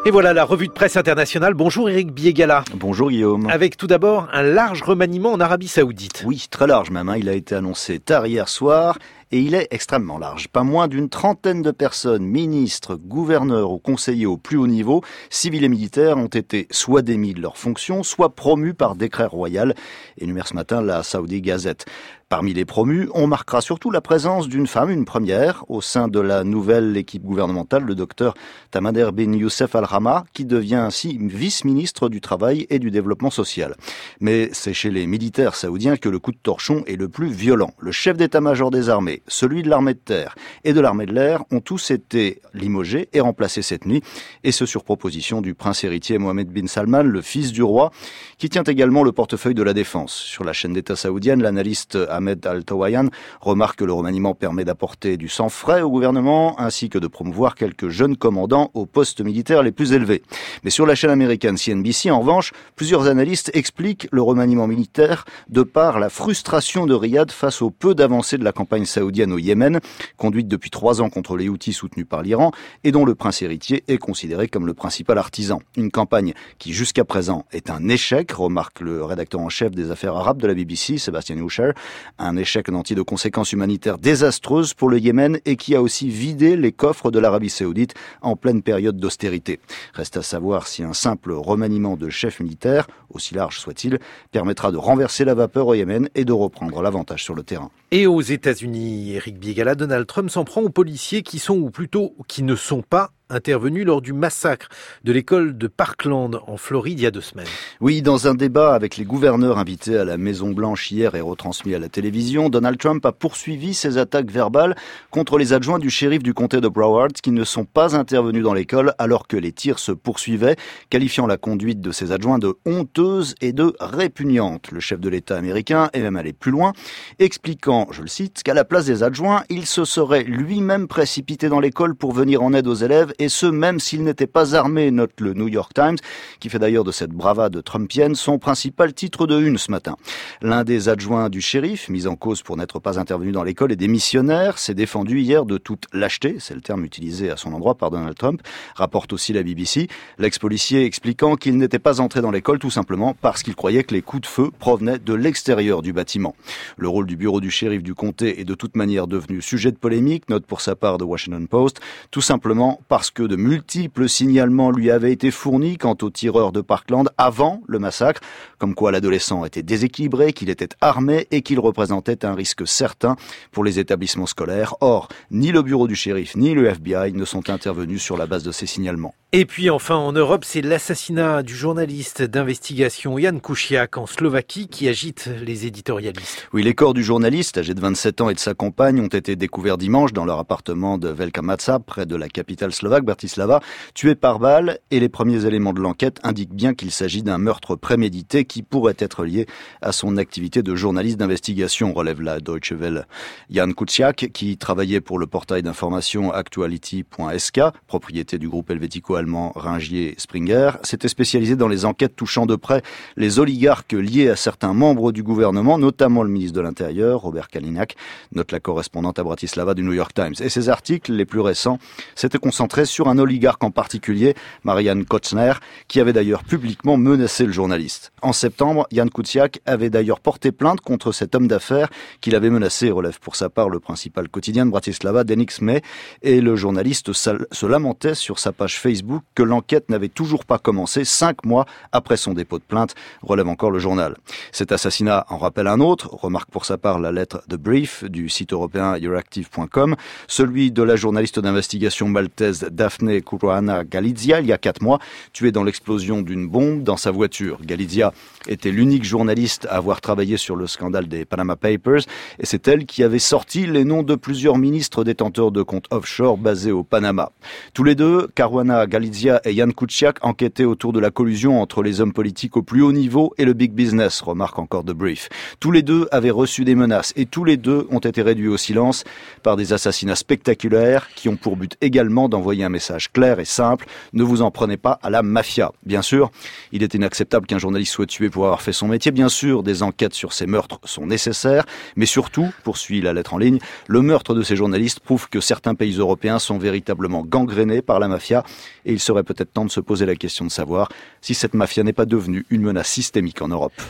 Et voilà la revue de presse internationale. Bonjour Éric Biégala. Bonjour Guillaume. Avec tout d'abord un large remaniement en Arabie Saoudite. Oui, très large même. Il a été annoncé tard hier soir et il est extrêmement large. Pas moins d'une trentaine de personnes, ministres, gouverneurs ou conseillers au plus haut niveau, civils et militaires, ont été soit démis de leurs fonctions, soit promus par décret royal, énumère ce matin la Saudi Gazette. Parmi les promus, on marquera surtout la présence d'une femme, une première, au sein de la nouvelle équipe gouvernementale, le docteur Tamader bin Youssef Al-Rama, qui devient ainsi vice-ministre du Travail et du Développement social. Mais c'est chez les militaires saoudiens que le coup de torchon est le plus violent. Le chef d'état-major des armées, celui de l'armée de terre et de l'armée de l'air ont tous été limogés et remplacés cette nuit, et ce sur proposition du prince héritier Mohammed bin Salman, le fils du roi, qui tient également le portefeuille de la défense. Sur la chaîne d'État saoudienne, l'analyste Ahmed Al-Tawayan remarque que le remaniement permet d'apporter du sang frais au gouvernement ainsi que de promouvoir quelques jeunes commandants aux postes militaires les plus élevés. Mais sur la chaîne américaine CNBC, en revanche, plusieurs analystes expliquent le remaniement militaire de par la frustration de Riyad face au peu d'avancées de la campagne saoudienne au Yémen, conduite depuis 3 ans contre les Houthis soutenus par l'Iran et dont le prince héritier est considéré comme le principal artisan. Une campagne qui jusqu'à présent est un échec, remarque le rédacteur en chef des affaires arabes de la BBC, Sébastien Usher, un échec nanti de conséquences humanitaires désastreuses pour le Yémen et qui a aussi vidé les coffres de l'Arabie Saoudite en pleine période d'austérité. Reste à savoir si un simple remaniement de chef militaire, aussi large soit-il, permettra de renverser la vapeur au Yémen et de reprendre l'avantage sur le terrain. Et aux États-Unis, Éric Biégala, Donald Trump s'en prend aux policiers qui sont, ou plutôt qui ne sont pas, intervenu lors du massacre de l'école de Parkland en Floride il y a 2 semaines. Oui, dans un débat avec les gouverneurs invités à la Maison-Blanche hier et retransmis à la télévision, Donald Trump a poursuivi ses attaques verbales contre les adjoints du shérif du comté de Broward qui ne sont pas intervenus dans l'école alors que les tirs se poursuivaient, qualifiant la conduite de ses adjoints de honteuse et de répugnante. Le chef de l'État américain est même allé plus loin, expliquant, je le cite, qu'à la place des adjoints, il se serait lui-même précipité dans l'école pour venir en aide aux élèves, et ce même s'il n'était pas armé, note le New York Times, qui fait d'ailleurs de cette bravade trumpienne son principal titre de une ce matin. L'un des adjoints du shérif, mis en cause pour n'être pas intervenu dans l'école et démissionnaire, s'est défendu hier de toute lâcheté, c'est le terme utilisé à son endroit par Donald Trump, rapporte aussi la BBC, l'ex-policier expliquant qu'il n'était pas entré dans l'école tout simplement parce qu'il croyait que les coups de feu provenaient de l'extérieur du bâtiment. Le rôle du bureau du shérif du comté est de toute manière devenu sujet de polémique, note pour sa part The Washington Post, tout simplement parce que de multiples signalements lui avaient été fournis quant aux tireurs de Parkland avant le massacre, comme quoi l'adolescent était déséquilibré, qu'il était armé et qu'il représentait un risque certain pour les établissements scolaires. Or, ni le bureau du shérif ni le FBI ne sont intervenus sur la base de ces signalements. Et puis enfin en Europe, c'est l'assassinat du journaliste d'investigation Jan Kuciak en Slovaquie qui agite les éditorialistes. Oui, les corps du journaliste, âgé de 27 ans et de sa compagne, ont été découverts dimanche dans leur appartement de Velká Mlaca, près de la capitale slovaque, Bratislava, tués par balle, et les premiers éléments de l'enquête indiquent bien qu'il s'agit d'un meurtre prémédité qui pourrait être lié à son activité de journaliste d'investigation, relève la Deutsche Welle. Jan Kuciak, qui travaillait pour le portail d'information Actuality.sk, propriété du groupe helvético-allemand Ringier Springer, s'était spécialisé dans les enquêtes touchant de près les oligarques liés à certains membres du gouvernement, notamment le ministre de l'Intérieur, Robert Kaliňák, note la correspondante à Bratislava du New York Times. Et ces articles, les plus récents, s'étaient concentrés sur un oligarque en particulier, Marian Kočner, qui avait d'ailleurs publiquement menacé le journaliste. En septembre, Jan Kuciak avait d'ailleurs porté plainte contre cet homme d'affaires qu'il avait menacé, relève pour sa part le principal quotidien de Bratislava, Deník SME, et le journaliste se lamentait sur sa page Facebook que l'enquête n'avait toujours pas commencé 5 mois après son dépôt de plainte, relève encore le journal. Cet assassinat en rappelle un autre, remarque pour sa part la lettre The Brief du site européen Euractiv.com, celui de la journaliste d'investigation maltaise Daphne Caruana Galizia, il y a 4 mois, tuée dans l'explosion d'une bombe dans sa voiture. Galizia était l'unique journaliste à avoir travaillé sur le scandale des Panama Papers, et c'est elle qui avait sorti les noms de plusieurs ministres détenteurs de comptes offshore basés au Panama. Tous les deux, Caruana Galizia et Jan Kuciak, enquêtaient autour de la collusion entre les hommes politiques au plus haut niveau et le big business, remarque encore The Brief. Tous les deux avaient reçu des menaces et tous les deux ont été réduits au silence par des assassinats spectaculaires qui ont pour but également d'envoyer un message clair et simple: ne vous en prenez pas à la mafia. Bien sûr, il est inacceptable qu'un journaliste soit tué pour avoir fait son métier. Bien sûr, des enquêtes sur ces meurtres sont nécessaires, mais surtout, poursuit la lettre en ligne, le meurtre de ces journalistes prouve que certains pays européens sont véritablement gangrénés par la mafia et il serait peut-être temps de se poser la question de savoir si cette mafia n'est pas devenue une menace systémique en Europe.